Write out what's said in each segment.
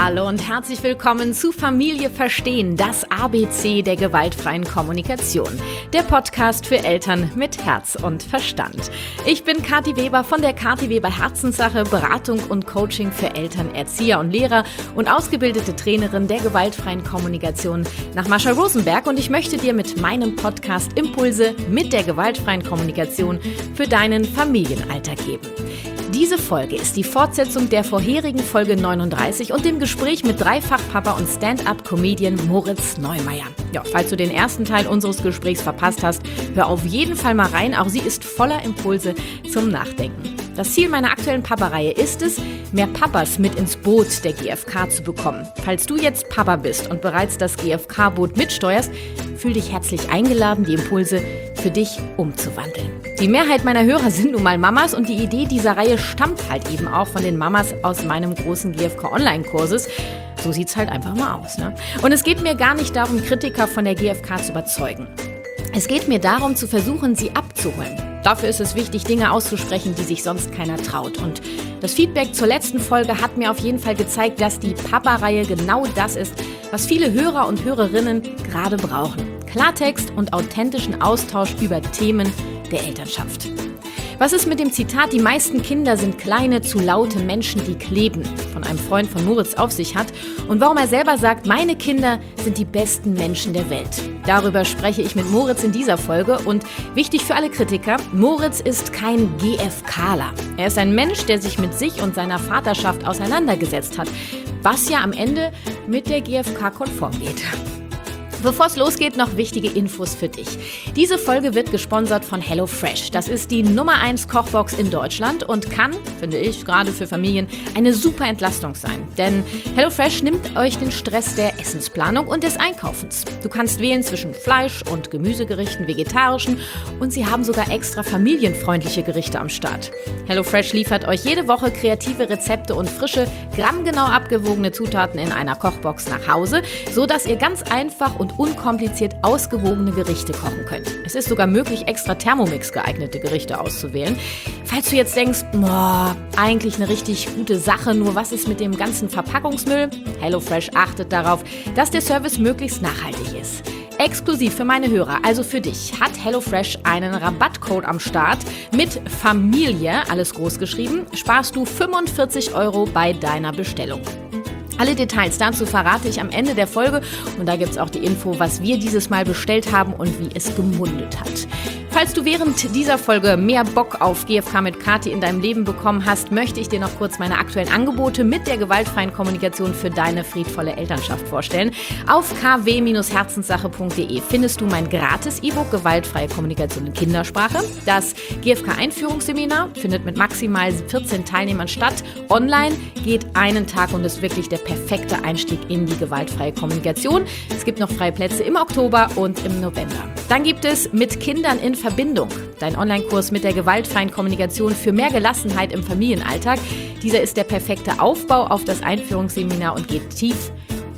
Hallo und herzlich willkommen zu Familie Verstehen, das ABC der gewaltfreien Kommunikation. Der Podcast für Eltern mit Herz und Verstand. Ich bin Kathi Weber von der Kathi Weber Herzenssache, Beratung und Coaching für Eltern, Erzieher und Lehrer und ausgebildete Trainerin der gewaltfreien Kommunikation nach Marshall Rosenberg. Und ich möchte dir mit meinem Podcast Impulse mit der gewaltfreien Kommunikation für deinen Familienalltag geben. Diese Folge ist die Fortsetzung der vorherigen Folge 39 und dem Gespräch mit Dreifach-Papa und Stand-up-Comedian Moritz Neumeier. Ja, falls du den ersten Teil unseres Gesprächs verpasst hast, hör auf jeden Fall mal rein. Auch sie ist voller Impulse zum Nachdenken. Das Ziel meiner aktuellen Papa-Reihe ist es, mehr Papas mit ins Boot der GfK zu bekommen. Falls du jetzt Papa bist und bereits das GfK-Boot mitsteuerst, fühl dich herzlich eingeladen, die Impulse für dich umzuwandeln. Die Mehrheit meiner Hörer sind nun mal Mamas und die Idee dieser Reihe stammt halt eben auch von den Mamas aus meinem großen GfK-Online-Kurses. So sieht's halt einfach mal aus, ne? Und es geht mir gar nicht darum, Kritiker von der GfK zu überzeugen. Es geht mir darum, zu versuchen, sie abzuholen. Dafür ist es wichtig, Dinge auszusprechen, die sich sonst keiner traut. Und das Feedback zur letzten Folge hat mir auf jeden Fall gezeigt, dass die Papa-Reihe genau das ist, was viele Hörer und Hörerinnen gerade brauchen. Klartext und authentischen Austausch über Themen der Elternschaft. Was ist mit dem Zitat, die meisten Kinder sind kleine, zu laute Menschen, die kleben, von einem Freund von Moritz auf sich hat und warum er selber sagt, meine Kinder sind die besten Menschen der Welt. Darüber spreche ich mit Moritz in dieser Folge und wichtig für alle Kritiker, Moritz ist kein GfKler. Er ist ein Mensch, der sich mit sich und seiner Vaterschaft auseinandergesetzt hat, was ja am Ende mit der GfK konform geht. Bevor es losgeht, noch wichtige Infos für dich. Diese Folge wird gesponsert von HelloFresh. Das ist die Nummer 1 Kochbox in Deutschland und kann, finde ich, gerade für Familien eine super Entlastung sein. Denn HelloFresh nimmt euch den Stress der Essensplanung und des Einkaufens. Du kannst wählen zwischen Fleisch- und Gemüsegerichten, vegetarischen und sie haben sogar extra familienfreundliche Gerichte am Start. HelloFresh liefert euch jede Woche kreative Rezepte und frische, grammgenau abgewogene Zutaten in einer Kochbox nach Hause, sodass ihr ganz einfach und unkompliziert ausgewogene Gerichte kochen könnt. Es ist sogar möglich, extra Thermomix geeignete Gerichte auszuwählen. Falls du jetzt denkst, eigentlich eine richtig gute Sache, nur was ist mit dem ganzen Verpackungsmüll? HelloFresh achtet darauf, dass der Service möglichst nachhaltig ist. Exklusiv für meine Hörer, also für dich, hat HelloFresh einen Rabattcode am Start. Mit Familie, alles groß geschrieben, sparst du 45 € bei deiner Bestellung. Alle Details dazu verrate ich am Ende der Folge und da gibt es auch die Info, was wir dieses Mal bestellt haben und wie es gemundet hat. Falls du während dieser Folge mehr Bock auf GfK mit Kathi in deinem Leben bekommen hast, möchte ich dir noch kurz meine aktuellen Angebote mit der gewaltfreien Kommunikation für deine friedvolle Elternschaft vorstellen. Auf kw-herzenssache.de findest du mein gratis E-Book Gewaltfreie Kommunikation in Kindersprache. Das GfK-Einführungsseminar findet mit maximal 14 Teilnehmern statt. Online geht einen Tag und ist wirklich der perfekte Einstieg in die gewaltfreie Kommunikation. Es gibt noch freie Plätze im Oktober und im November. Dann gibt es Mit Kindern in Verbindung, dein Online-Kurs mit der gewaltfreien Kommunikation für mehr Gelassenheit im Familienalltag. Dieser ist der perfekte Aufbau auf das Einführungsseminar und geht tief.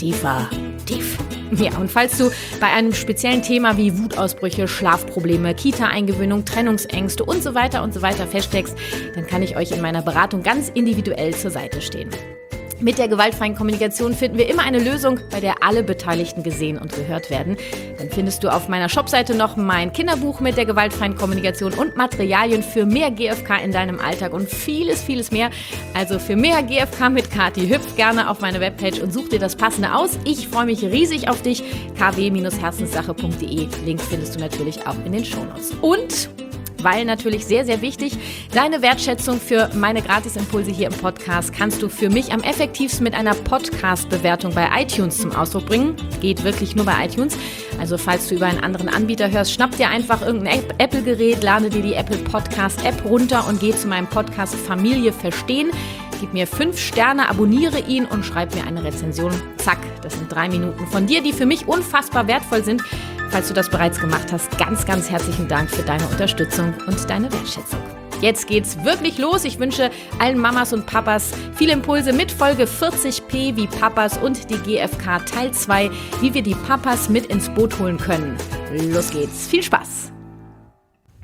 Ja, und falls du bei einem speziellen Thema wie Wutausbrüche, Schlafprobleme, Kita-Eingewöhnung, Trennungsängste und so weiter feststeckst, dann kann ich euch in meiner Beratung ganz individuell zur Seite stehen. Mit der gewaltfreien Kommunikation finden wir immer eine Lösung, bei der alle Beteiligten gesehen und gehört werden. Dann findest du auf meiner Shopseite noch mein Kinderbuch mit der gewaltfreien Kommunikation und Materialien für mehr GfK in deinem Alltag und vieles mehr. Also für mehr GfK mit Kathi, hüpf gerne auf meine Webpage und such dir das Passende aus. Ich freue mich riesig auf dich. kw-herzenssache.de. Link findest du natürlich auch in den Shownotes. Und weil natürlich sehr, sehr wichtig, deine Wertschätzung für meine Gratisimpulse hier im Podcast kannst du für mich am effektivsten mit einer Podcast-Bewertung bei iTunes zum Ausdruck bringen. Geht wirklich nur bei iTunes. Also falls du über einen anderen Anbieter hörst, schnapp dir einfach irgendein Apple-Gerät, lade dir die Apple Podcast-App runter und geh zu meinem Podcast Familie Verstehen. Gib mir 5 Sterne, abonniere ihn und schreib mir eine Rezension. Zack, das sind 3 Minuten von dir, die für mich unfassbar wertvoll sind. Falls du das bereits gemacht hast, ganz, ganz herzlichen Dank für deine Unterstützung und deine Wertschätzung. Jetzt geht's wirklich los. Ich wünsche allen Mamas und Papas viele Impulse mit Folge 40p wie Papas und die GfK Teil 2, wie wir die Papas mit ins Boot holen können. Los geht's. Viel Spaß!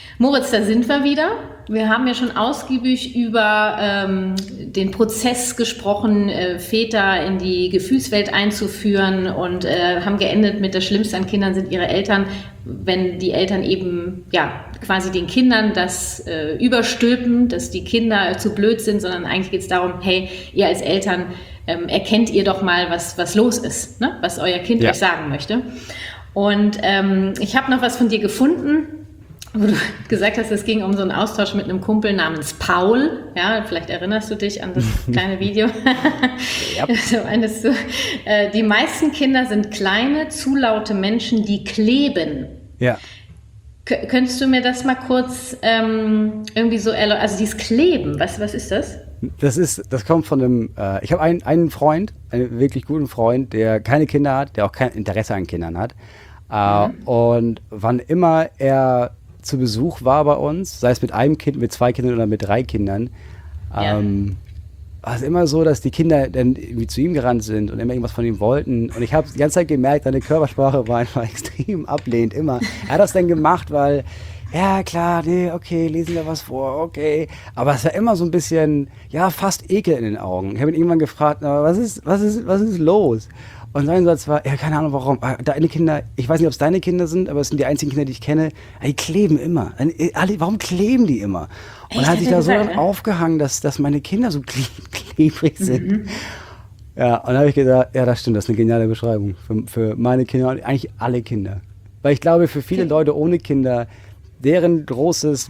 Moritz, da sind wir wieder. Wir haben ja schon ausgiebig über den Prozess gesprochen, Väter in die Gefühlswelt einzuführen und haben geendet mit: Das Schlimmste an Kindern sind ihre Eltern, wenn die Eltern eben quasi den Kindern das überstülpen, dass die Kinder zu blöd sind, sondern eigentlich geht es darum, hey, ihr als Eltern, erkennt ihr doch mal, was los ist, ne? Was euer Kind euch sagen möchte. Und ich habe noch was von dir gefunden, wo du gesagt hast, es ging um so einen Austausch mit einem Kumpel namens Paul. Ja, vielleicht erinnerst du dich an das kleine Video. So meinst du, die meisten Kinder sind kleine, zu laute Menschen, die kleben. Ja. Könntest du mir das mal kurz irgendwie so erläutern? Also dieses Kleben, was ist das? Das kommt von einem, ich habe einen Freund, einen wirklich guten Freund, der keine Kinder hat, der auch kein Interesse an Kindern hat. Und wann immer er zu Besuch war bei uns, sei es mit einem Kind, mit 2 Kindern oder mit 3 Kindern, war es immer so, dass die Kinder dann irgendwie zu ihm gerannt sind und immer irgendwas von ihm wollten. Und ich habe die ganze Zeit gemerkt, seine Körpersprache war einfach extrem ablehnend, immer. Er hat das dann gemacht, weil, ja klar, nee, okay, lesen wir was vor, okay. Aber es war immer so ein bisschen, fast Ekel in den Augen. Ich habe ihn irgendwann gefragt, was ist los? Und sein Satz war, keine Ahnung warum, deine Kinder, ich weiß nicht, ob es deine Kinder sind, aber es sind die einzigen Kinder, die ich kenne, die kleben immer. Warum kleben die immer? Und er hat sich da so dann aufgehangen, dass meine Kinder so klebrig sind. Ja, und dann habe ich gedacht, das stimmt, das ist eine geniale Beschreibung für meine Kinder und eigentlich alle Kinder. Weil ich glaube, für viele Leute ohne Kinder, deren großes,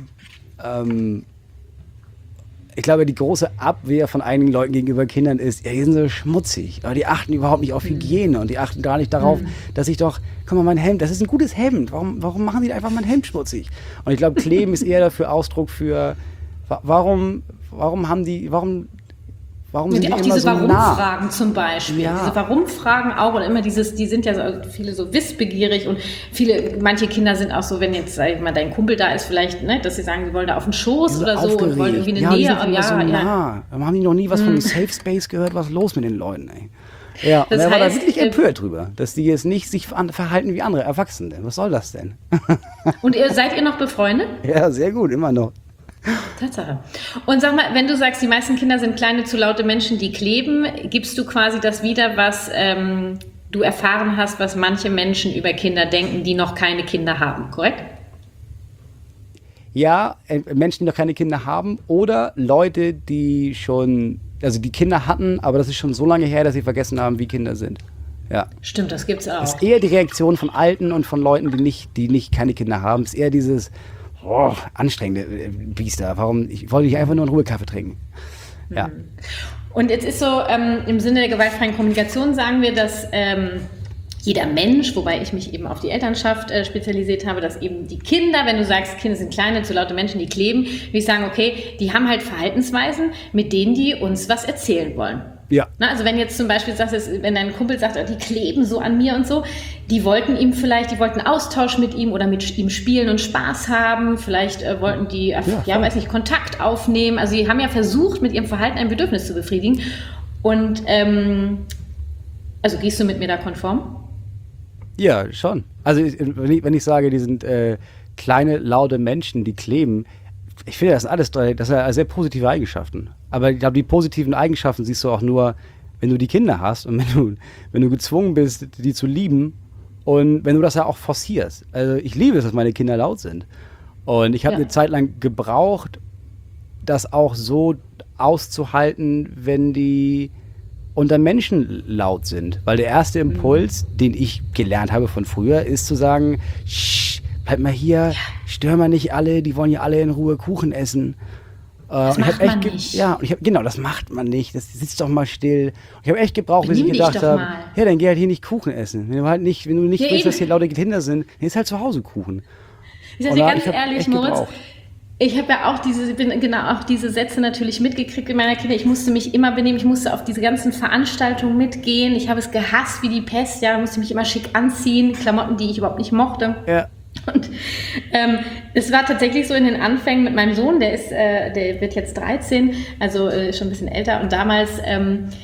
ich glaube, die große Abwehr von einigen Leuten gegenüber Kindern ist, die sind so schmutzig, aber die achten überhaupt nicht auf Hygiene und die achten gar nicht darauf, dass ich doch, guck mal, mein Hemd, das ist ein gutes Hemd, warum machen die einfach mein Hemd schmutzig? Und ich glaube, Kleben ist eher dafür Ausdruck für, warum sind die auch immer diese so Warum-Fragen zum Beispiel. Ja. Diese Warum-Fragen auch und immer die sind ja so, viele so wissbegierig und manche Kinder sind auch so, wenn jetzt, sag ich mal, dein Kumpel da ist vielleicht, ne, dass sie sagen, sie wollen da auf den Schoß oder so und wollen irgendwie eine Nähe. Die sind so nah. Da haben die noch nie was von einem Safe Space gehört, was ist los mit den Leuten, ey. Ja, und er war da wirklich empört drüber, dass die jetzt nicht sich verhalten wie andere Erwachsene. Was soll das denn? Und seid ihr noch befreundet? Ja, sehr gut, immer noch. Tatsache. Und sag mal, wenn du sagst, die meisten Kinder sind kleine, zu laute Menschen, die kleben, gibst du quasi das wieder, was du erfahren hast, was manche Menschen über Kinder denken, die noch keine Kinder haben, korrekt? Ja, Menschen, die noch keine Kinder haben oder Leute, die schon, also die Kinder hatten, aber das ist schon so lange her, dass sie vergessen haben, wie Kinder sind. Ja. Stimmt, das gibt's auch. Das ist eher die Reaktion von Alten und von Leuten, die nicht keine Kinder haben. Es ist eher dieses anstrengende Biester. Ich wollte nicht einfach nur einen Ruhekaffee trinken. Ja. Und jetzt ist so, im Sinne der gewaltfreien Kommunikation sagen wir, dass jeder Mensch, wobei ich mich eben auf die Elternschaft spezialisiert habe, dass eben die Kinder, wenn du sagst, Kinder sind kleine, zu laute Menschen, die kleben, will ich sagen, okay, die haben halt Verhaltensweisen, mit denen die uns was erzählen wollen. Ja. Na, also wenn jetzt zum Beispiel sagst, wenn dein Kumpel sagt, die kleben so an mir und so, die wollten Austausch mit ihm oder mit ihm spielen und Spaß haben, vielleicht wollten die, weiß nicht, Kontakt aufnehmen, also die haben ja versucht, mit ihrem Verhalten ein Bedürfnis zu befriedigen und also gehst du mit mir da konform? Ja, schon. Also wenn ich sage, die sind kleine, laute Menschen, die kleben, ich finde, das sind sehr positive Eigenschaften. Aber ich glaube, die positiven Eigenschaften siehst du auch nur, wenn du die Kinder hast und wenn du gezwungen bist, die zu lieben und wenn du das ja auch forcierst. Also ich liebe es, dass meine Kinder laut sind. Und ich habe eine Zeit lang gebraucht, das auch so auszuhalten, wenn die unter Menschen laut sind. Weil der erste Impuls, den ich gelernt habe von früher, ist zu sagen, bleib mal hier, stör mal nicht alle, die wollen ja alle in Ruhe Kuchen essen. Das macht man nicht. Ja, und genau, das macht man nicht. Das sitzt doch mal still. Und ich habe echt gebraucht, bis ich gedacht habe, dann geh halt hier nicht Kuchen essen. Wenn du nicht willst, dass hier laute Kinder sind, dann ist halt zu Hause Kuchen. Ich sag dir ganz ehrlich, Moritz, ich habe ja auch diese Sätze natürlich mitgekriegt in meiner Kinder. Ich musste mich immer benehmen, ich musste auf diese ganzen Veranstaltungen mitgehen. Ich habe es gehasst wie die Pest, musste mich immer schick anziehen, Klamotten, die ich überhaupt nicht mochte. Ja. Und es war tatsächlich so in den Anfängen mit meinem Sohn, der wird jetzt 13, also schon ein bisschen älter. Und damals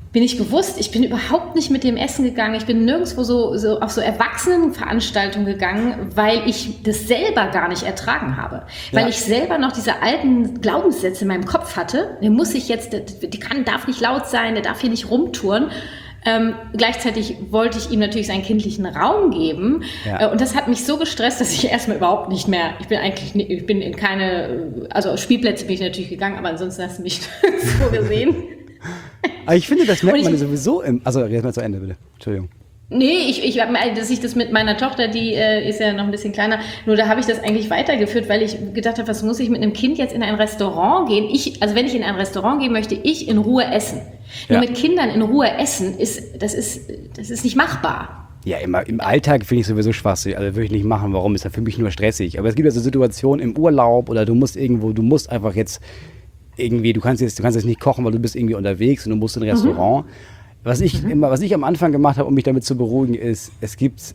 bin ich bewusst, ich bin überhaupt nicht mit dem Essen gegangen. Ich bin nirgendwo so auf so Erwachsenenveranstaltungen gegangen, weil ich das selber gar nicht ertragen habe. Ja. Weil ich selber noch diese alten Glaubenssätze in meinem Kopf hatte. Der muss ich jetzt, darf nicht laut sein, der darf hier nicht rumtouren. Gleichzeitig wollte ich ihm natürlich seinen kindlichen Raum geben. Ja. Und das hat mich so gestresst, dass ich erstmal überhaupt nicht mehr, ich bin in keine, also Spielplätze bin ich natürlich gegangen, aber ansonsten hast du mich so gesehen. Aber ich finde, das merkt man sowieso also jetzt mal zu Ende, bitte. Entschuldigung. Nee, dass ich das mit meiner Tochter, die ist ja noch ein bisschen kleiner, nur da habe ich das eigentlich weitergeführt, weil ich gedacht habe, was muss ich mit einem Kind jetzt in ein Restaurant gehen? Also wenn ich in ein Restaurant gehe, möchte ich in Ruhe essen. Ja. Nur mit Kindern in Ruhe essen, das ist nicht machbar. Ja, im Alltag finde ich sowieso schwachsinnig, also würde ich nicht machen. Warum? Ist ja für mich nur stressig. Aber es gibt also Situationen im Urlaub oder du musst einfach jetzt irgendwie, du kannst jetzt nicht kochen, weil du bist irgendwie unterwegs und du musst in ein Restaurant. Was ich am Anfang gemacht habe, um mich damit zu beruhigen, ist, es gibt,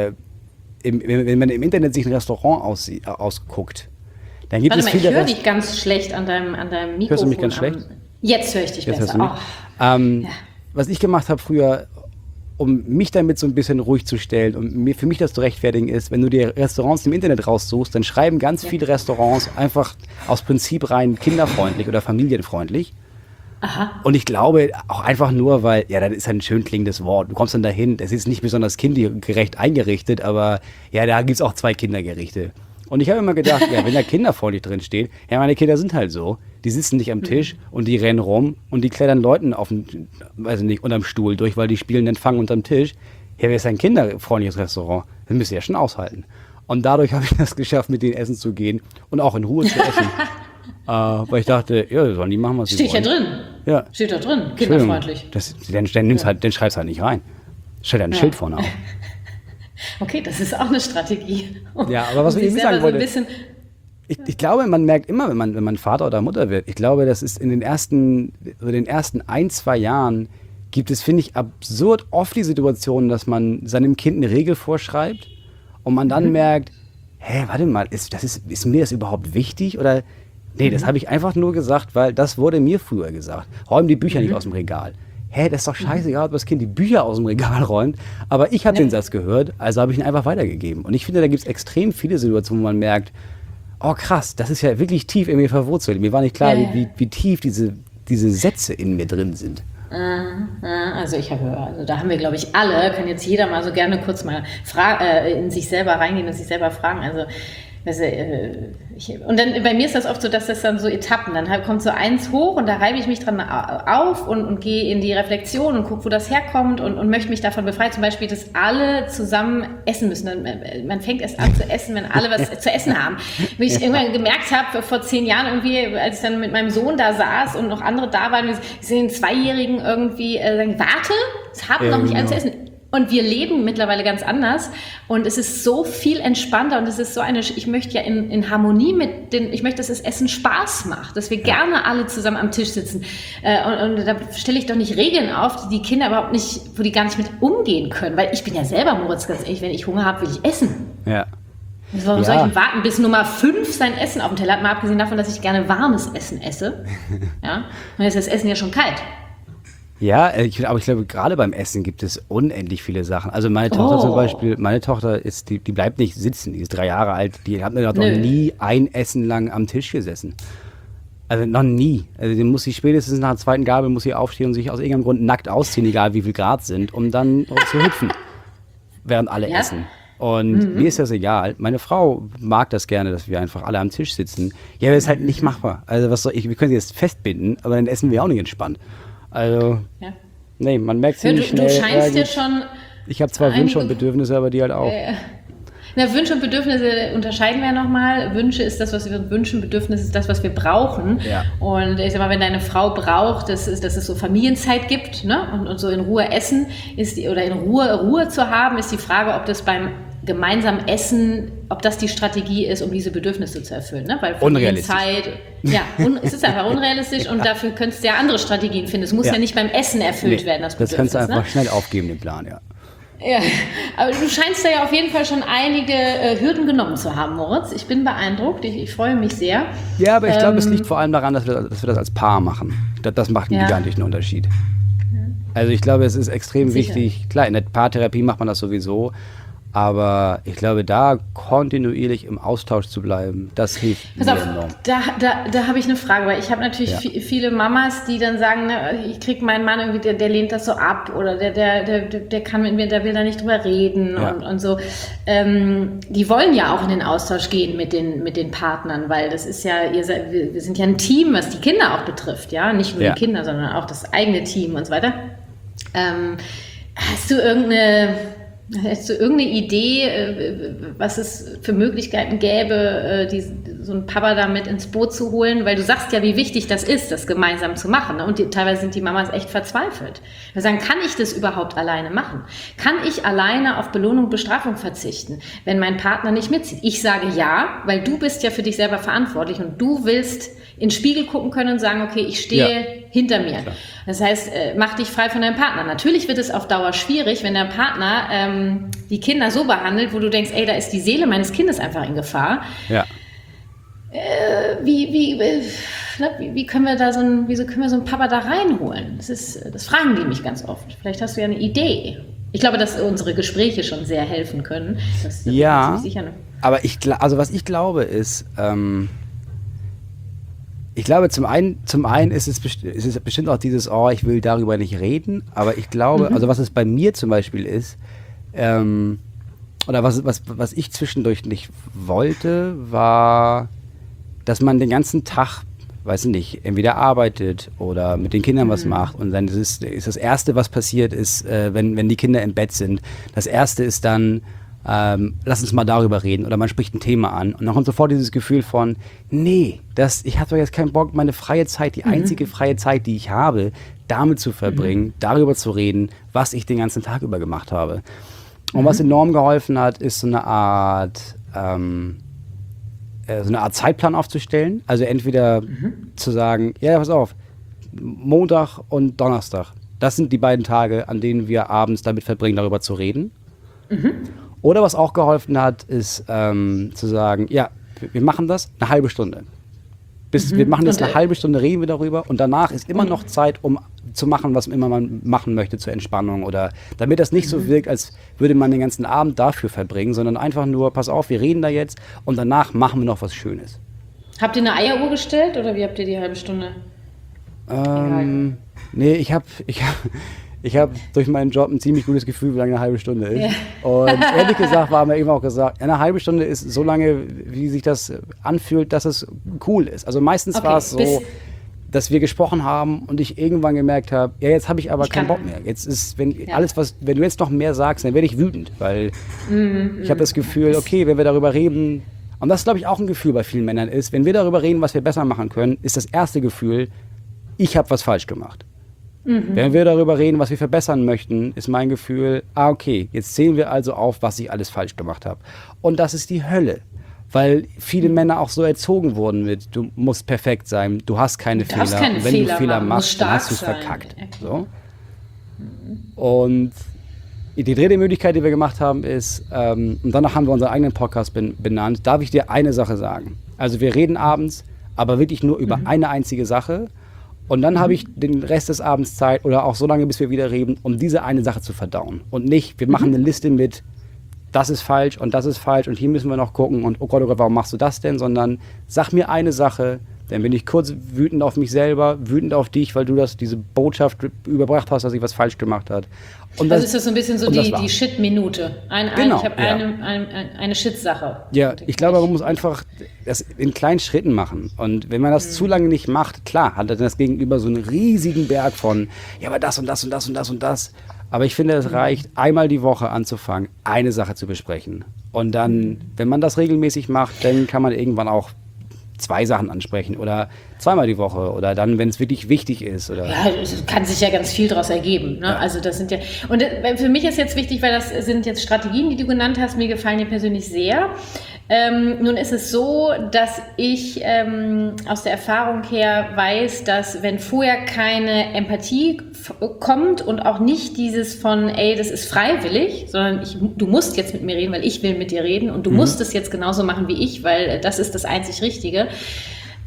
wenn man im Internet sich ein Restaurant ausguckt, dann gibt es viele... Ich höre dich ganz schlecht an deinem Mikrofon. Hörst du mich ganz schlecht? Jetzt höre ich dich besser. Was ich gemacht habe früher, um mich damit so ein bisschen ruhig zu stellen und für mich das zu rechtfertigen ist, wenn du dir Restaurants im Internet raussuchst, dann schreiben ganz viele Restaurants einfach aus Prinzip rein kinderfreundlich oder familienfreundlich. Aha. Und ich glaube auch einfach nur, weil, ja, das ist ein schön klingendes Wort. Du kommst dann dahin, das ist nicht besonders kindergerecht eingerichtet, aber ja, da gibt es auch 2 Kindergerichte. Und ich habe immer gedacht, ja, wenn da kinderfreundlich drin steht, ja, meine Kinder sind halt so. Die sitzen nicht am Tisch und die rennen rum und die klettern Leuten unterm Stuhl durch, weil die spielen den Fang unterm Tisch. Ja, wer ist ein kinderfreundliches Restaurant? Das müsst ihr ja schon aushalten. Und dadurch habe ich das geschafft, mit denen essen zu gehen und auch in Ruhe zu essen. Weil ich dachte, ja, sollen die machen, was sie wollen. Steht ja drin. Ja. Steht da drin, kinderfreundlich. Dann schreib's halt nicht rein. Stell da ein Schild vorne auf. Okay, das ist auch eine Strategie. Ja, aber was ich sagen wollte, ich glaube, man merkt immer, wenn man Vater oder Mutter wird, ich glaube, das ist in den ersten 1-2 Jahren gibt es, finde ich, absurd oft die Situation, dass man seinem Kind eine Regel vorschreibt und man dann merkt, warte mal, ist mir das überhaupt wichtig? Oder nee, das habe ich einfach nur gesagt, weil das wurde mir früher gesagt. Räum die Bücher nicht aus dem Regal. Das ist doch scheißegal, ob das Kind die Bücher aus dem Regal räumt. Aber ich habe den Satz gehört, also habe ich ihn einfach weitergegeben. Und ich finde, da gibt es extrem viele Situationen, wo man merkt, oh krass, das ist ja wirklich tief in mir verwurzelt. Mir war nicht klar, wie tief diese Sätze in mir drin sind. Also da haben wir, glaube ich, alle, kann jetzt jeder mal so gerne kurz mal in sich selber reingehen und sich selber fragen, und dann bei mir ist das oft so, dass das dann so Etappen, dann kommt so eins hoch und da reibe ich mich dran auf und gehe in die Reflexion und gucke, wo das herkommt und möchte mich davon befreien. Zum Beispiel, dass alle zusammen essen müssen. Man fängt erst an zu essen, wenn alle was zu essen haben. Wie ich irgendwann gemerkt habe, vor 10 Jahren irgendwie, als ich dann mit meinem Sohn da saß und noch andere da waren, wir sehen 2-Jährigen irgendwie sagen, warte, es haben noch nicht alle zu essen. Und wir leben mittlerweile ganz anders und es ist so viel entspannter und es ist so ich möchte ja in Harmonie ich möchte, dass das Essen Spaß macht, dass wir gerne alle zusammen am Tisch sitzen. Und da stelle ich doch nicht Regeln auf, die Kinder überhaupt nicht, wo die gar nicht mit umgehen können, weil ich bin ja selber, Moritz, ganz ehrlich, wenn ich Hunger habe, will ich essen. Ja. Warum soll ich denn warten, bis Nummer 5 sein Essen auf dem Teller hat, mal abgesehen davon, dass ich gerne warmes Essen esse. Ja? Und jetzt ist das Essen ja schon kalt. Ja, aber ich glaube, gerade beim Essen gibt es unendlich viele Sachen. Also meine Tochter zum Beispiel, die bleibt nicht sitzen, die ist 3 Jahre alt, die hat noch nie ein Essen lang am Tisch gesessen. Also noch nie. Also die muss sie spätestens nach der 2. Gabel muss sie aufstehen und sich aus irgendeinem Grund nackt ausziehen, egal wie viel Grad sind, um dann zu hüpfen, während alle essen. Und mir ist das egal. Meine Frau mag das gerne, dass wir einfach alle am Tisch sitzen. Ja, aber das ist halt nicht machbar. Also wir können sie jetzt festbinden, aber dann essen wir auch nicht entspannt. Also, nee, man merkt ziemlich schnell. Du scheinst dir schon... Ich habe zwar Wünsche und Bedürfnisse, aber die halt auch. Wünsche und Bedürfnisse unterscheiden wir ja nochmal. Wünsche ist das, was wir wünschen, Bedürfnisse ist das, was wir brauchen. Ja. Und ich sag mal, wenn deine Frau braucht, dass es so Familienzeit gibt, ne? und so in Ruhe essen, oder in Ruhe zu haben, ist die Frage, ob das beim gemeinsam essen, ob das die Strategie ist, um diese Bedürfnisse zu erfüllen. Ne? Weil unrealistisch. Es ist einfach unrealistisch und dafür könntest du ja andere Strategien finden. Es muss ja nicht beim Essen erfüllt werden, das Bedürfnis. Das kannst du einfach schnell aufgeben, den Plan, ja. Ja, aber du scheinst da ja auf jeden Fall schon einige Hürden genommen zu haben, Moritz. Ich bin beeindruckt, ich freue mich sehr. Ja, aber ich glaube, es liegt vor allem daran, dass wir das als Paar machen. Das macht einen gigantischen Unterschied. Also ich glaube, es ist extrem Sicher. wichtig. Klar, in der Paartherapie macht man das sowieso, aber ich glaube, da kontinuierlich im Austausch zu bleiben, das hilft Pass mir auf, enorm. da habe ich eine Frage, weil ich habe natürlich Ja. viele Mamas, die dann sagen, ne, ich kriege meinen Mann irgendwie, der lehnt das so ab oder der kann mit mir, der will da nicht drüber reden Ja. und so. Die wollen ja auch in den Austausch gehen mit den Partnern, weil das ist ja, wir sind ja ein Team, was die Kinder auch betrifft, ja, nicht nur Ja. die Kinder, sondern auch das eigene Team und so weiter. Hast du irgendeine Idee, was es für Möglichkeiten gäbe, so einen Papa da mit ins Boot zu holen? Weil du sagst ja, wie wichtig das ist, das gemeinsam zu machen. Ne? Und teilweise sind die Mamas echt verzweifelt. Wir sagen, kann ich das überhaupt alleine machen? Kann ich alleine auf Belohnung und Bestrafung verzichten, wenn mein Partner nicht mitzieht? Ich sage ja, weil du bist ja für dich selber verantwortlich und du willst in den Spiegel gucken können und sagen, okay, ich stehe hinter mir. Klar. Das heißt, mach dich frei von deinem Partner. Natürlich wird es auf Dauer schwierig, wenn der Partner die Kinder so behandelt, wo du denkst, ey, da ist die Seele meines Kindes einfach in Gefahr. Ja. Wie können wir wieso können wir so einen Papa da reinholen? Das fragen die mich ganz oft. Vielleicht hast du ja eine Idee. Ich glaube, dass unsere Gespräche schon sehr helfen können. Da bin ich Ja, ziemlich sicher. aber also was ich glaube ist, ich glaube, zum einen ist es bestimmt auch dieses, oh, ich will darüber nicht reden, aber ich glaube, also was es bei mir zum Beispiel ist, oder was ich zwischendurch nicht wollte, war, dass man den ganzen Tag, weiß ich nicht, entweder arbeitet oder mit den Kindern was macht und dann ist das Erste, was passiert ist, wenn die Kinder im Bett sind, das Erste ist dann, lass uns mal darüber reden oder man spricht ein Thema an und dann kommt sofort dieses Gefühl von, nee, ich habe doch jetzt keinen Bock, meine freie Zeit, die einzige freie Zeit, die ich habe, damit zu verbringen, darüber zu reden, was ich den ganzen Tag über gemacht habe. Und was enorm geholfen hat, ist so eine Art Zeitplan aufzustellen. Also entweder zu sagen, ja, pass auf, Montag und Donnerstag, das sind die beiden Tage, an denen wir abends damit verbringen, darüber zu reden. Oder was auch geholfen hat, ist zu sagen, ja, wir machen das eine halbe Stunde. Wir machen das eine halbe Stunde, reden wir darüber und danach ist immer noch Zeit, um zu machen, was immer man machen möchte zur Entspannung oder damit das nicht so wirkt, als würde man den ganzen Abend dafür verbringen, sondern einfach nur, pass auf, wir reden da jetzt und danach machen wir noch was Schönes. Habt ihr eine Eieruhr gestellt oder wie habt ihr die halbe Stunde? Nee, ich hab durch meinen Job ein ziemlich gutes Gefühl, wie lange eine halbe Stunde ist. Ja. Und ehrlich gesagt war mir eben auch gesagt, eine halbe Stunde ist so lange, wie sich das anfühlt, dass es cool ist. Also meistens war es so, dass wir gesprochen haben und ich irgendwann gemerkt habe, ja, jetzt habe ich aber keinen Bock mehr. Jetzt ist, wenn du jetzt noch mehr sagst, dann werde ich wütend, weil ich habe das Gefühl, okay, wenn wir darüber reden, und das glaube ich auch ein Gefühl bei vielen Männern ist, wenn wir darüber reden, was wir besser machen können, ist das erste Gefühl, ich habe was falsch gemacht. Wenn wir darüber reden, was wir verbessern möchten, ist mein Gefühl, okay, jetzt zählen wir also auf, was ich alles falsch gemacht habe. Und das ist die Hölle, weil viele Männer auch so erzogen wurden mit, du musst perfekt sein, du hast keine Fehler. Und wenn du Fehler machst, dann hast du es verkackt. So. Und die dritte Möglichkeit, die wir gemacht haben, ist, und danach haben wir unseren eigenen Podcast benannt, darf ich dir eine Sache sagen. Also wir reden abends, aber wirklich nur über eine einzige Sache. Und dann habe ich den Rest des Abends Zeit oder auch so lange, bis wir wieder reden, um diese eine Sache zu verdauen. Und nicht, wir machen eine Liste mit, das ist falsch und hier müssen wir noch gucken und oh Gott, warum machst du das denn? Sondern sag mir eine Sache, dann bin ich kurz wütend auf mich selber, wütend auf dich, weil du diese Botschaft überbracht hast, dass ich was falsch gemacht habe. Also ist das so ein bisschen so die Shit-Minute. Genau, ich habe eine Shit-Sache. Ja, ich glaube, man muss einfach das in kleinen Schritten machen. Und wenn man das zu lange nicht macht, klar, hat das Gegenüber so einen riesigen Berg von, ja, aber das und das und das und das und das. Aber ich finde, es reicht, einmal die Woche anzufangen, eine Sache zu besprechen. Und dann, wenn man das regelmäßig macht, dann kann man irgendwann auch 2 Sachen ansprechen oder zweimal die Woche oder dann, wenn es wirklich wichtig ist. Oder ja, es kann sich ja ganz viel daraus ergeben. Ne? Ja. Also das sind ja, und für mich ist jetzt wichtig, weil das sind jetzt Strategien, die du genannt hast, mir gefallen dir persönlich sehr. Nun ist es so, dass ich aus der Erfahrung her weiß, dass wenn vorher keine Empathie kommt und auch nicht dieses von, ey, das ist freiwillig, sondern du musst jetzt mit mir reden, weil ich will mit dir reden und du musst es jetzt genauso machen wie ich, weil das ist das einzig Richtige.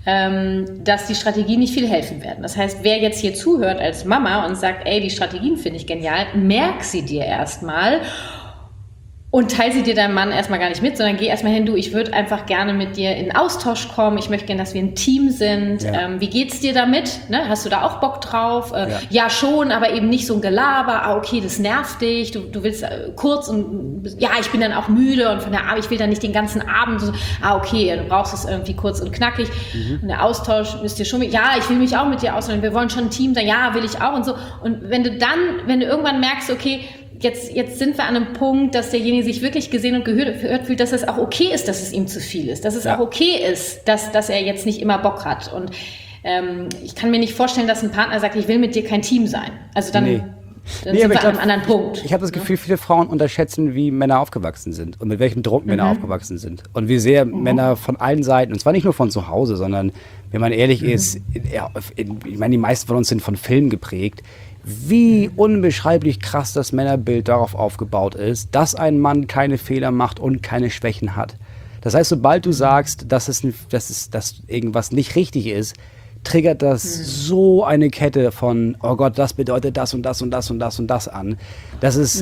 dass die Strategien nicht viel helfen werden. Das heißt, wer jetzt hier zuhört als Mama und sagt, ey, die Strategien finde ich genial, merk sie dir erstmal und teile sie dir deinem Mann erstmal gar nicht mit, sondern geh erstmal hin, du, ich würde einfach gerne mit dir in Austausch kommen, ich möchte gerne, dass wir ein Team sind. Ja. Wie geht's dir damit? Ne? Hast du da auch Bock drauf? Ja, schon, aber eben nicht so ein Gelaber, okay, das nervt dich, du willst kurz und ja, ich bin dann auch müde und von der Arbeit, ich will dann nicht den ganzen Abend so, okay, du brauchst es irgendwie kurz und knackig und der Austausch ist dir schon, ja, ich will mich auch mit dir austauschen, wir wollen schon ein Team sein, ja, will ich auch und so. Und wenn du irgendwann merkst, okay, Jetzt sind wir an einem Punkt, dass derjenige sich wirklich gesehen und gehört fühlt, dass es auch okay ist, dass es ihm zu viel ist, dass es auch okay ist, dass er jetzt nicht immer Bock hat. Und ich kann mir nicht vorstellen, dass ein Partner sagt, ich will mit dir kein Team sein. Also dann sind wir an einem anderen Punkt. Ich habe das Gefühl, viele Frauen unterschätzen, wie Männer aufgewachsen sind und mit welchem Druck Männer aufgewachsen sind. Und wie sehr Männer von allen Seiten, und zwar nicht nur von zu Hause, sondern, wenn man ehrlich ist, ich meine, die meisten von uns sind von Filmen geprägt, wie unbeschreiblich krass das Männerbild darauf aufgebaut ist, dass ein Mann keine Fehler macht und keine Schwächen hat. Das heißt, sobald du sagst, dass irgendwas nicht richtig ist, triggert das so eine Kette von, oh Gott, das bedeutet das und das und das und das und das an. Dass es,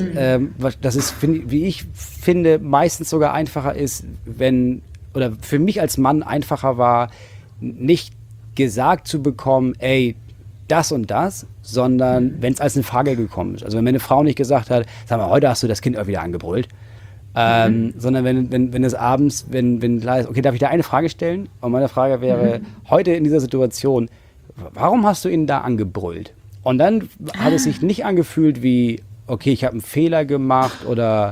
wie ich finde, meistens sogar einfacher ist, oder für mich als Mann einfacher war, nicht gesagt zu bekommen, ey, das und das, sondern wenn es als eine Frage gekommen ist. Also wenn meine Frau nicht gesagt hat, sag mal, heute hast du das Kind auch wieder angebrüllt, sondern wenn es abends, wenn klar ist, okay, darf ich da eine Frage stellen? Und meine Frage wäre, heute in dieser Situation, warum hast du ihn da angebrüllt? Und dann hat es sich nicht angefühlt wie, okay, ich habe einen Fehler gemacht oder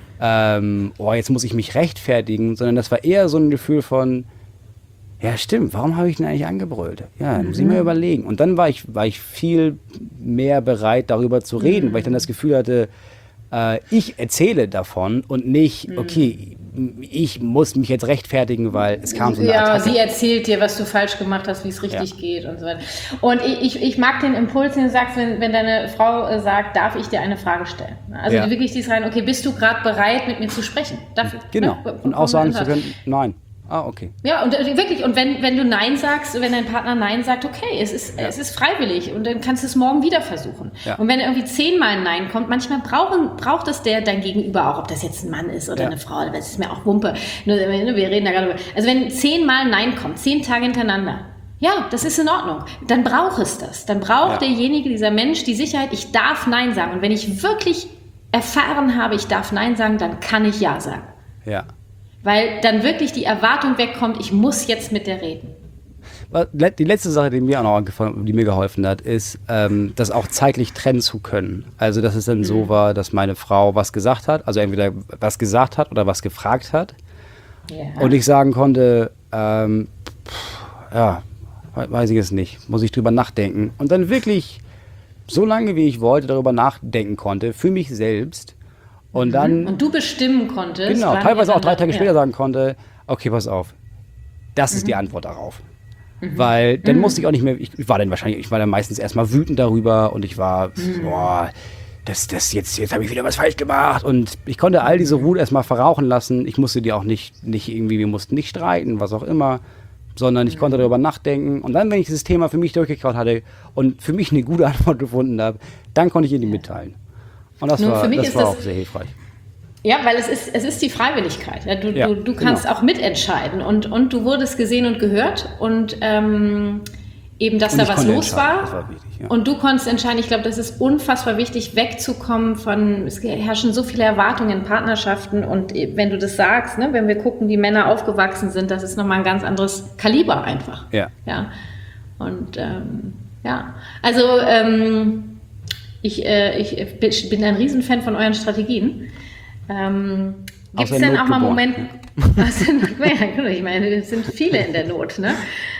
jetzt muss ich mich rechtfertigen, sondern das war eher so ein Gefühl von, ja, stimmt. Warum habe ich ihn eigentlich angebrüllt? Ja, muss ich mir überlegen. Und dann war ich viel mehr bereit, darüber zu reden, weil ich dann das Gefühl hatte, ich erzähle davon und nicht, okay, ich muss mich jetzt rechtfertigen, weil es kam so eine Attacke. Sie erzählt dir, was du falsch gemacht hast, wie es richtig geht und so weiter. Und ich mag den Impuls, den du sagst, wenn deine Frau sagt, darf ich dir eine Frage stellen? Also wirklich dies rein, okay, bist du gerade bereit, mit mir zu sprechen? Genau. Und auch sagen zu können, nein. Ah, okay. Ja, und wirklich, und wenn du Nein sagst, wenn dein Partner Nein sagt, okay, es ist freiwillig und dann kannst du es morgen wieder versuchen. Ja. Und wenn irgendwie 10-mal ein Nein kommt, manchmal braucht es dein Gegenüber auch, ob das jetzt ein Mann ist oder eine Frau, das ist mir auch Wumpe. Wir reden da gerade über. Also wenn 10-mal Nein kommt, 10 Tage hintereinander, ja, das ist in Ordnung. Dann braucht es das. Dann braucht derjenige, dieser Mensch, die Sicherheit, ich darf Nein sagen. Und wenn ich wirklich erfahren habe, ich darf Nein sagen, dann kann ich Ja sagen. Ja. Weil dann wirklich die Erwartung wegkommt, ich muss jetzt mit der reden. Die letzte Sache, die mir geholfen hat, ist, das auch zeitlich trennen zu können. Also, dass es dann so war, dass meine Frau was gesagt hat, also entweder was gesagt hat oder was gefragt hat. Ja. Und ich sagen konnte, weiß ich es nicht, muss ich drüber nachdenken. Und dann wirklich so lange, wie ich wollte, darüber nachdenken konnte, für mich selbst. Und dann. Und du bestimmen konntest. Genau, teilweise auch 3 Tage später sagen konnte, okay, pass auf, das ist die Antwort darauf. Weil dann musste ich auch nicht mehr, ich war dann meistens erstmal wütend darüber und ich war, jetzt habe ich wieder was falsch gemacht und ich konnte all diese Wut erstmal verrauchen lassen. Ich musste die auch nicht irgendwie, wir mussten nicht streiten, was auch immer, sondern ich konnte darüber nachdenken und dann, wenn ich dieses Thema für mich durchgekaut hatte und für mich eine gute Antwort gefunden habe, dann konnte ich ihr die mitteilen. Und das war auch sehr hilfreich. Ja, weil es ist die Freiwilligkeit. Ja, du kannst auch mitentscheiden und du wurdest gesehen und gehört und eben, dass da was los war. Das war wichtig, ja. Und du konntest entscheiden. Ich glaube, das ist unfassbar wichtig, wegzukommen von, es herrschen so viele Erwartungen in Partnerschaften und wenn du das sagst, ne, wenn wir gucken, wie Männer aufgewachsen sind, das ist nochmal ein ganz anderes Kaliber einfach. Ja. Und also ich bin ein Riesenfan von euren Strategien. Gibt es denn auch mal Momente? Ich meine, es sind viele in der Not. Ne?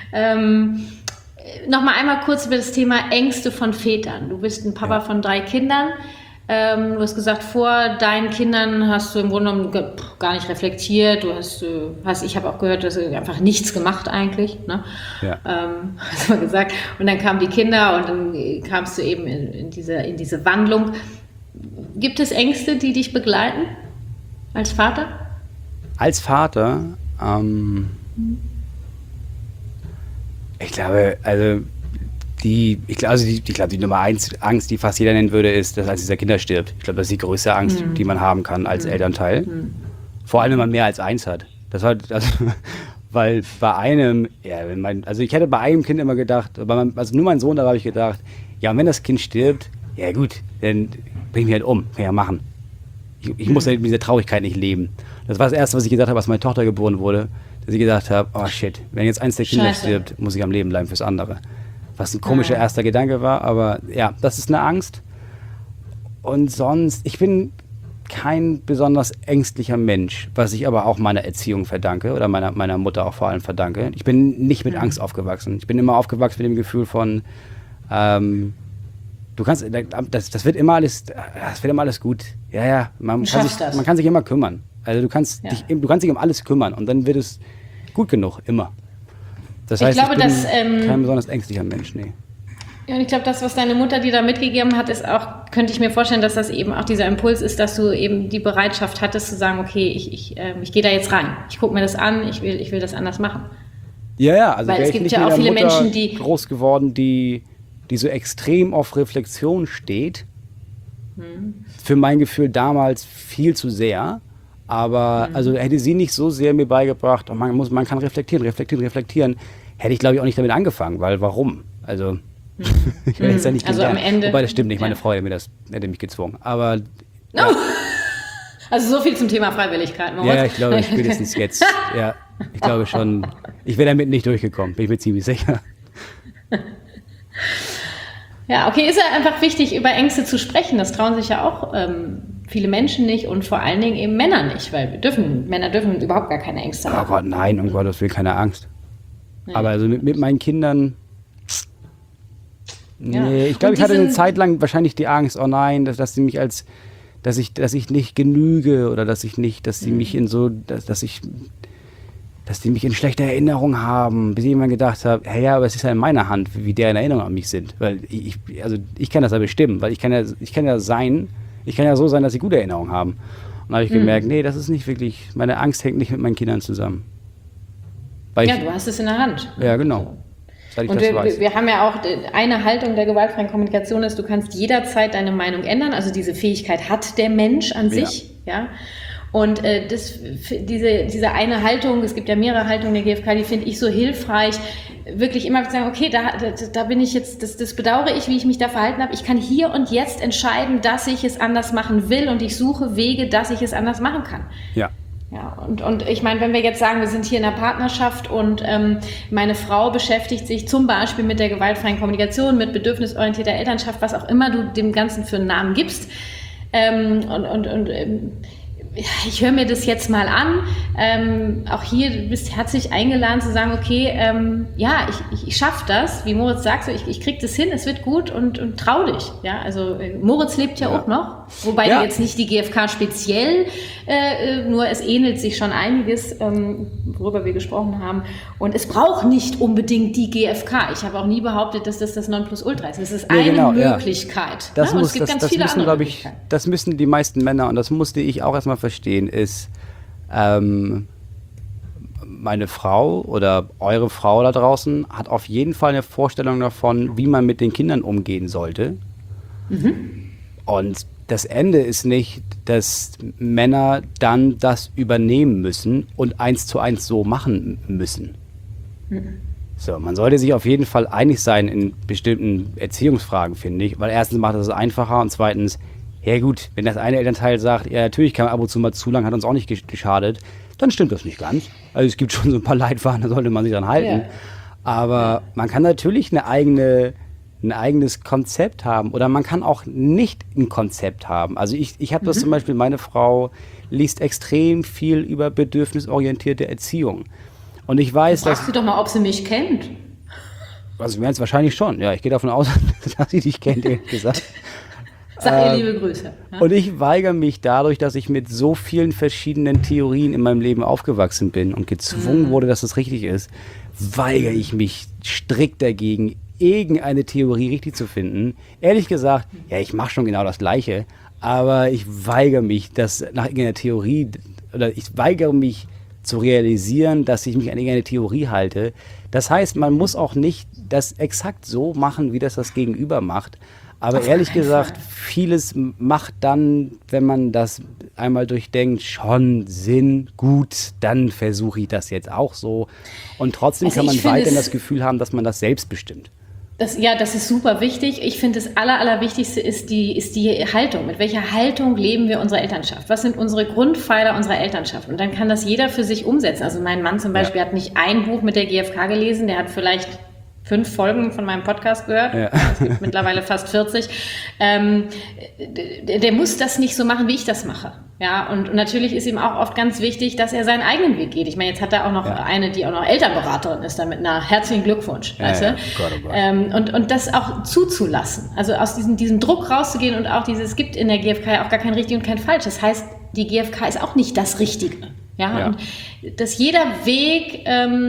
Nochmal einmal kurz über das Thema Ängste von Vätern. Du bist ein Papa von 3 Kindern. Du hast gesagt, vor deinen Kindern hast du im Grunde genommen gar nicht reflektiert. Ich habe auch gehört, du hast einfach nichts gemacht eigentlich. Ne? Ja. Hast du mal gesagt. Und dann kamen die Kinder und dann kamst du eben in diese Wandlung. Gibt es Ängste, die dich begleiten als Vater? Als Vater? Ich glaube, also die Nummer 1 Angst, die fast jeder nennen würde, ist, dass als dieser Kinder stirbt. Ich glaube, das ist die größte Angst, die man haben kann als Elternteil. Vor allem, wenn man mehr als eins hat. Weil bei einem, ich hätte bei einem Kind immer gedacht, also nur mein Sohn, da habe ich gedacht, ja, und wenn das Kind stirbt, ja gut, dann bring mich halt um, kann ich ja machen. Ich muss ja mit dieser Traurigkeit nicht leben. Das war das Erste, was ich gesagt habe, als meine Tochter geboren wurde, dass ich gesagt habe, oh shit, wenn jetzt eins der Kinder stirbt, muss ich am Leben bleiben fürs andere. Was ein komischer erster Gedanke war, aber ja, das ist eine Angst. Und sonst, ich bin kein besonders ängstlicher Mensch, was ich aber auch meiner Erziehung verdanke oder meiner Mutter auch vor allem verdanke. Ich bin nicht mit Angst aufgewachsen. Ich bin immer aufgewachsen mit dem Gefühl von, du kannst, das wird immer alles gut. Ja, man kann sich immer kümmern. Also du kannst dich um alles kümmern und dann wird es gut genug, immer. Das heißt, ich bin kein besonders ängstlicher Mensch, nee. Ja, und ich glaube, das, was deine Mutter dir da mitgegeben hat, ist auch, könnte ich mir vorstellen, dass das eben auch dieser Impuls ist, dass du eben die Bereitschaft hattest zu sagen, okay, ich gehe da jetzt rein. Ich gucke mir das an, ich will das anders machen. Ja, also weil es gibt ja auch viele Menschen, die groß geworden, die so extrem auf Reflexion steht. Für mein Gefühl damals viel zu sehr. Aber also hätte sie nicht so sehr mir beigebracht, man kann reflektieren, hätte ich, glaube ich, auch nicht damit angefangen, weil warum? Also ich werde jetzt ja nicht also am Ende, wobei das stimmt nicht, meine Frau hätte mich gezwungen. Aber also so viel zum Thema Freiwilligkeit. Ja, ich glaube, spätestens jetzt. Ja, ich glaube schon. Ich wäre damit nicht durchgekommen, bin ich mir ziemlich sicher. Ja, okay, ist ja einfach wichtig, über Ängste zu sprechen. Das trauen sich ja auch viele Menschen nicht und vor allen Dingen eben Männer nicht, weil Männer dürfen überhaupt gar keine Ängste haben. Aber nein, um Gottes Willen, keine Angst. Nee. Aber also mit meinen Kindern, nee, ich glaube, ich hatte eine Zeit lang wahrscheinlich die Angst, oh nein, dass sie mich dass ich nicht genüge oder dass sie mich dass die mich in schlechter Erinnerung haben, bis ich immer gedacht habe, hey, ja, aber es ist ja in meiner Hand, wie deren Erinnerungen an mich sind. Weil ich kann das ja bestimmen, weil ich kann ja so sein, dass sie gute Erinnerungen haben. Und dann habe ich gemerkt, nee, das ist nicht wirklich, meine Angst hängt nicht mit meinen Kindern zusammen. Du hast es in der Hand. Ja, genau. Und wir haben ja auch eine Haltung der gewaltfreien Kommunikation ist, du kannst jederzeit deine Meinung ändern. Also diese Fähigkeit hat der Mensch an sich. Ja. Und diese eine Haltung, es gibt ja mehrere Haltungen der GfK, die finde ich so hilfreich, wirklich immer zu sagen, okay, da bin ich jetzt, das bedauere ich, wie ich mich da verhalten habe. Ich kann hier und jetzt entscheiden, dass ich es anders machen will und ich suche Wege, dass ich es anders machen kann. Ja. Ja, und ich meine, wenn wir jetzt sagen, wir sind hier in einer Partnerschaft und meine Frau beschäftigt sich zum Beispiel mit der gewaltfreien Kommunikation, mit bedürfnisorientierter Elternschaft, was auch immer du dem Ganzen für einen Namen gibst, ich höre mir das jetzt mal an. Auch hier, du bist herzlich eingeladen zu sagen, okay, ich schaffe das. Wie Moritz sagt, so, ich kriege das hin, es wird gut und trau dich. Ja, also Moritz lebt ja auch noch, wobei jetzt nicht die GfK speziell, nur es ähnelt sich schon einiges, worüber wir gesprochen haben. Und es braucht nicht unbedingt die GfK. Ich habe auch nie behauptet, dass das Nonplusultra ist. Es ist eine Möglichkeit. Ja. Es gibt ganz viele andere Möglichkeiten. Das müssen die meisten Männer, und das musste ich auch erstmal verstehen, ist, meine Frau oder eure Frau da draußen hat auf jeden Fall eine Vorstellung davon, wie man mit den Kindern umgehen sollte. Und das Ende ist nicht, dass Männer dann das übernehmen müssen und 1:1 so machen müssen. So, man sollte sich auf jeden Fall einig sein in bestimmten Erziehungsfragen, finde ich, weil erstens macht das es einfacher und zweitens, ja gut, wenn das eine Elternteil sagt, ja natürlich kann man ab und zu mal zu lang, hat uns auch nicht geschadet, dann stimmt das nicht ganz. Also es gibt schon so ein paar Leitfaden, da sollte man sich dran halten. Ja. Aber man kann natürlich ein eigenes Konzept haben oder man kann auch nicht ein Konzept haben. Also ich habe das zum Beispiel, meine Frau liest extrem viel über bedürfnisorientierte Erziehung. Und ich weiß, Fragst du doch mal, ob sie mich kennt. Also wir werden es wahrscheinlich schon. Ja, ich gehe davon aus, dass sie dich kennt, ehrlich gesagt. Sag ihr liebe Grüße. Ja? Und ich weigere mich dadurch, dass ich mit so vielen verschiedenen Theorien in meinem Leben aufgewachsen bin und gezwungen wurde, dass das richtig ist, weigere ich mich strikt dagegen, irgendeine Theorie richtig zu finden. Ehrlich gesagt, ja, ich mache schon genau das Gleiche, aber ich weigere mich, das nach irgendeiner Theorie, oder ich weigere mich, zu realisieren, dass ich mich an irgendeine Theorie halte. Das heißt, man muss auch nicht das exakt so machen, wie das Gegenüber macht. Aber ehrlich gesagt, vieles macht dann, wenn man das einmal durchdenkt, schon Sinn, gut, dann versuche ich das jetzt auch so. Und trotzdem kann man weiterhin das Gefühl haben, dass man das selbst bestimmt. Das ist super wichtig. Ich finde, das Allerwichtigste ist die Haltung. Mit welcher Haltung leben wir unsere Elternschaft? Was sind unsere Grundpfeiler unserer Elternschaft? Und dann kann das jeder für sich umsetzen. Also mein Mann zum Beispiel hat nicht ein Buch mit der GfK gelesen, der hat vielleicht 5 Folgen von meinem Podcast gehört. Ja. Es gibt mittlerweile fast 40. Der muss das nicht so machen, wie ich das mache. Ja, und natürlich ist ihm auch oft ganz wichtig, dass er seinen eigenen Weg geht. Ich meine, jetzt hat er auch noch eine, die auch noch Elternberaterin ist, damit herzlichen Glückwunsch. Weißt du? Gott. Und das auch zuzulassen. Also aus diesem Druck rauszugehen und auch es gibt in der GfK auch gar kein richtig und kein falsch. Das heißt, die GfK ist auch nicht das Richtige. Ja. Und dass jeder Weg,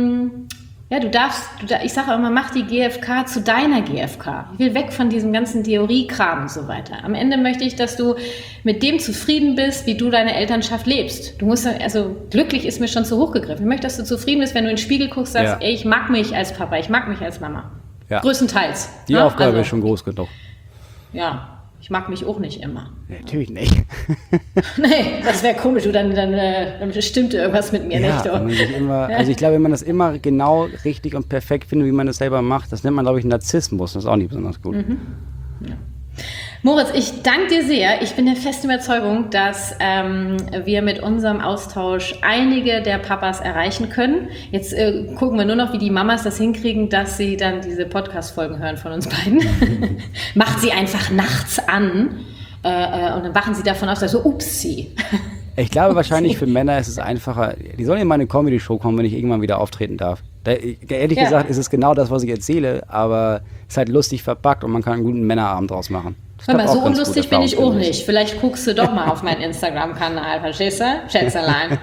ich sage auch immer, mach die GfK zu deiner GfK. Ich will weg von diesem ganzen Theoriekram und so weiter. Am Ende möchte ich, dass du mit dem zufrieden bist, wie du deine Elternschaft lebst. Du musst, glücklich ist mir schon zu hoch gegriffen. Ich möchte, dass du zufrieden bist, wenn du in den Spiegel guckst, sagst, ey, ich mag mich als Papa, ich mag mich als Mama. Ja. Größtenteils. Die Aufgabe ist schon groß genug. Ja. Ich mag mich auch nicht immer. Ja, natürlich nicht. Nee, das wäre komisch. Dann stimmte irgendwas mit mir nicht. Also ich glaube, wenn man das immer genau richtig und perfekt findet, wie man das selber macht, das nennt man, glaube ich, Narzissmus. Das ist auch nicht besonders gut. Mhm. Ja. Moritz, ich danke dir sehr. Ich bin der festen Überzeugung, dass wir mit unserem Austausch einige der Papas erreichen können. Jetzt gucken wir nur noch, wie die Mamas das hinkriegen, dass sie dann diese Podcast-Folgen hören von uns beiden. Macht sie einfach nachts an und dann wachen sie davon auf, dass so, upsie. Ich glaube, wahrscheinlich für Männer ist es einfacher. Die sollen in meine Comedy-Show kommen, wenn ich irgendwann wieder auftreten darf. Ehrlich gesagt ist es genau das, was ich erzähle, aber es ist halt lustig verpackt und man kann einen guten Männerabend draus machen. Hör mal, so unlustig bin ich auch nicht. Vielleicht guckst du doch mal auf meinen Instagram-Kanal, verstehst du? Schätzelein.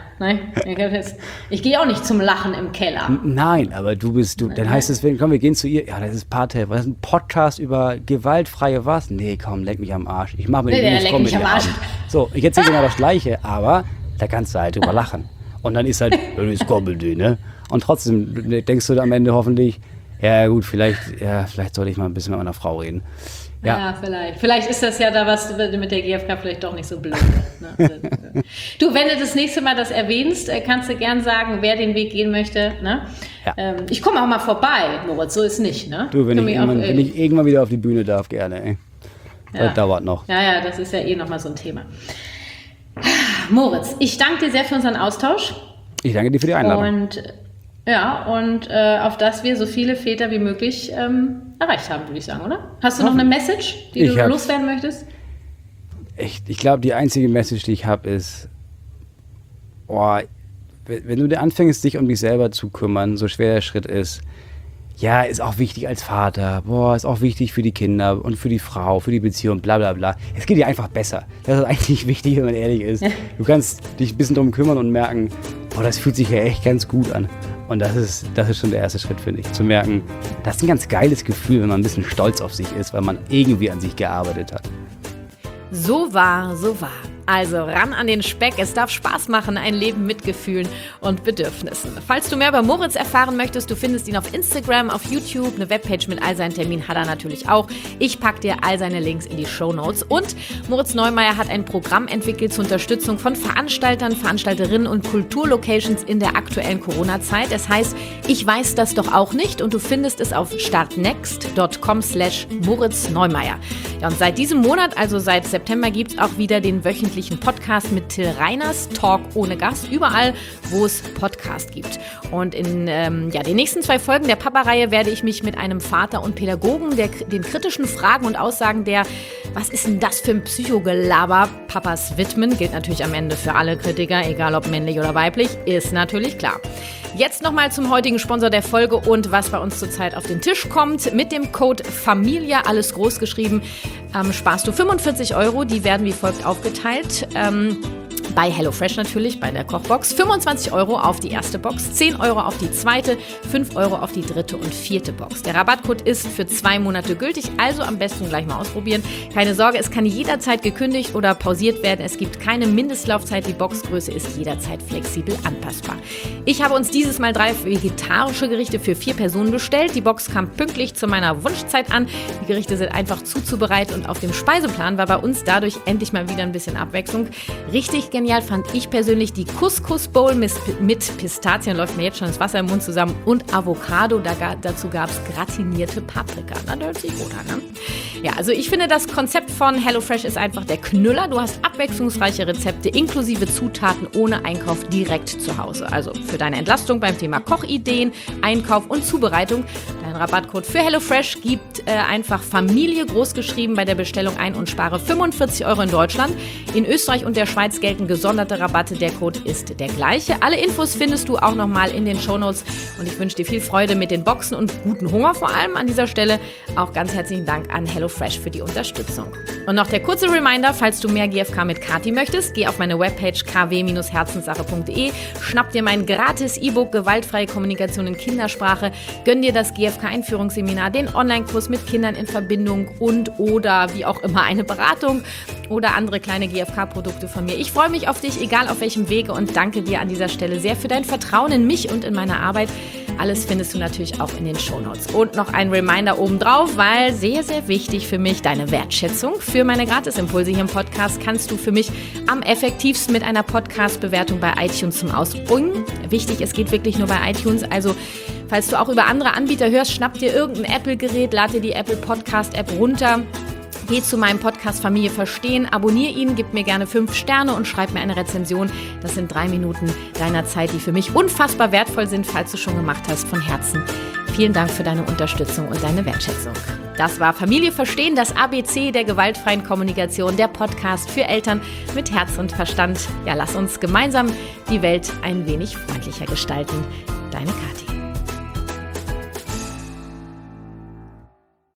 Ich gehe auch nicht zum Lachen im Keller. Nein, aber dann heißt es, komm, wir gehen zu ihr. Ja, das ist Paartherapie. Das ist ein Podcast über gewaltfreie was? Nee, komm, leck mich am Arsch. Ich mache mir den Comedy Abend. So, ich erzähle genau das Gleiche, aber da kannst du halt drüber lachen. Und dann ist halt, das ist Comedy, ne? Und trotzdem denkst du am Ende hoffentlich, ja gut, vielleicht sollte ich mal ein bisschen mit meiner Frau reden. Ja, vielleicht. Vielleicht ist das ja da was mit der GfK vielleicht doch nicht so blöd. Ne? Du, wenn du das nächste Mal das erwähnst, kannst du gern sagen, wer den Weg gehen möchte. Ne? Ja. Ich komme auch mal vorbei, Moritz, so ist nicht. Ne? Du, wenn ich irgendwann wieder auf die Bühne darf, gerne. Ey. Das dauert noch. Ja, das ist ja nochmal so ein Thema. Moritz, ich danke dir sehr für unseren Austausch. Ich danke dir für die Einladung. Und auf dass wir so viele Väter wie möglich erreicht haben, würde ich sagen, oder? Hast du noch eine Message, die du loswerden möchtest? Ich glaube, die einzige Message, die ich habe, ist, wenn du dir anfängst, dich um dich selber zu kümmern, so schwer der Schritt ist, ja, ist auch wichtig als Vater, ist auch wichtig für die Kinder und für die Frau, für die Beziehung, bla bla bla. Es geht dir einfach besser. Das ist eigentlich wichtig, wenn man ehrlich ist. Du kannst dich ein bisschen drum kümmern und merken, das fühlt sich ja echt ganz gut an. Und das ist schon der erste Schritt, finde ich. Zu merken, das ist ein ganz geiles Gefühl, wenn man ein bisschen stolz auf sich ist, weil man irgendwie an sich gearbeitet hat. So wahr, so wahr. Also ran an den Speck, es darf Spaß machen, ein Leben mit Gefühlen und Bedürfnissen. Falls du mehr über Moritz erfahren möchtest, du findest ihn auf Instagram, auf YouTube, eine Webpage mit all seinen Terminen hat er natürlich auch. Ich packe dir all seine Links in die Shownotes. Und Moritz Neumeier hat ein Programm entwickelt zur Unterstützung von Veranstaltern, Veranstalterinnen und Kulturlocations in der aktuellen Corona-Zeit. Es heißt, ich weiß das doch auch nicht und du findest es auf startnext.com/Moritz Neumeier. Ja, und seit diesem Monat, also seit September, gibt es auch wieder den wöchentlichen Podcast mit Till Reiners, Talk ohne Gast, überall, wo es Podcast gibt. Und in den nächsten 2 Folgen der Papa-Reihe werde ich mich mit einem Vater und Pädagogen den kritischen Fragen und Aussagen der was ist denn das für ein Psychogelaber Papas widmen. Gilt natürlich am Ende für alle Kritiker, egal ob männlich oder weiblich, ist natürlich klar. Jetzt nochmal zum heutigen Sponsor der Folge und was bei uns zurzeit auf den Tisch kommt. Mit dem Code FAMILIA, alles groß geschrieben, sparst du 45 €. Die werden wie folgt aufgeteilt. Bei HelloFresh natürlich, bei der Kochbox. 25 € auf die erste Box, 10 € auf die zweite, 5 € auf die dritte und vierte Box. Der Rabattcode ist für 2 Monate gültig, also am besten gleich mal ausprobieren. Keine Sorge, es kann jederzeit gekündigt oder pausiert werden. Es gibt keine Mindestlaufzeit. Die Boxgröße ist jederzeit flexibel anpassbar. Ich habe uns dieses Mal 3 vegetarische Gerichte für 4 Personen bestellt. Die Box kam pünktlich zu meiner Wunschzeit an. Die Gerichte sind einfach zuzubereiten und auf dem Speiseplan war bei uns dadurch endlich mal wieder ein bisschen Abwechslung. Richtig genial fand ich persönlich die Couscous Bowl mit Pistazien, läuft mir jetzt schon das Wasser im Mund zusammen, und Avocado. Dazu gab es gratinierte Paprika. Na, das hört sich gut an, ne? Ja, also ich finde, das Konzept von HelloFresh ist einfach der Knüller. Du hast abwechslungsreiche Rezepte inklusive Zutaten ohne Einkauf direkt zu Hause. Also für deine Entlastung beim Thema Kochideen, Einkauf und Zubereitung. Dein Rabattcode für HelloFresh gibt einfach Familie großgeschrieben bei der Bestellung ein und spare 45 € in Deutschland. In Österreich und der Schweiz gelten gesonderte Rabatte. Der Code ist der gleiche. Alle Infos findest du auch nochmal in den Shownotes. Und ich wünsche dir viel Freude mit den Boxen und guten Hunger vor allem an dieser Stelle. Auch ganz herzlichen Dank an HelloFresh für die Unterstützung. Und noch der kurze Reminder, falls du mehr GfK mit Kathi möchtest, geh auf meine Webpage kw-herzenssache.de, schnapp dir mein gratis E-Book Gewaltfreie Kommunikation in Kindersprache, gönn dir das GfK-Einführungsseminar, den Online-Kurs mit Kindern in Verbindung und oder wie auch immer eine Beratung oder andere kleine GfK-Produkte von mir. Ich freue mich auf dich, egal auf welchem Wege, und danke dir an dieser Stelle sehr für dein Vertrauen in mich und in meine Arbeit. Alles findest du natürlich auch in den Shownotes. Und noch ein Reminder obendrauf, weil sehr, sehr wichtig für mich, deine Wertschätzung für meine Gratisimpulse hier im Podcast kannst du für mich am effektivsten mit einer Podcast-Bewertung bei iTunes zum Ausdruck bringen. Wichtig, es geht wirklich nur bei iTunes, also falls du auch über andere Anbieter hörst, schnapp dir irgendein Apple-Gerät, lad dir die Apple Podcast-App runter. Geh zu meinem Podcast Familie Verstehen, abonniere ihn, gib mir gerne 5 Sterne und schreib mir eine Rezension. Das sind 3 Minuten deiner Zeit, die für mich unfassbar wertvoll sind, falls du schon gemacht hast. Von Herzen vielen Dank für deine Unterstützung und deine Wertschätzung. Das war Familie Verstehen, das ABC der gewaltfreien Kommunikation, der Podcast für Eltern mit Herz und Verstand. Ja, lass uns gemeinsam die Welt ein wenig freundlicher gestalten. Deine Kathi.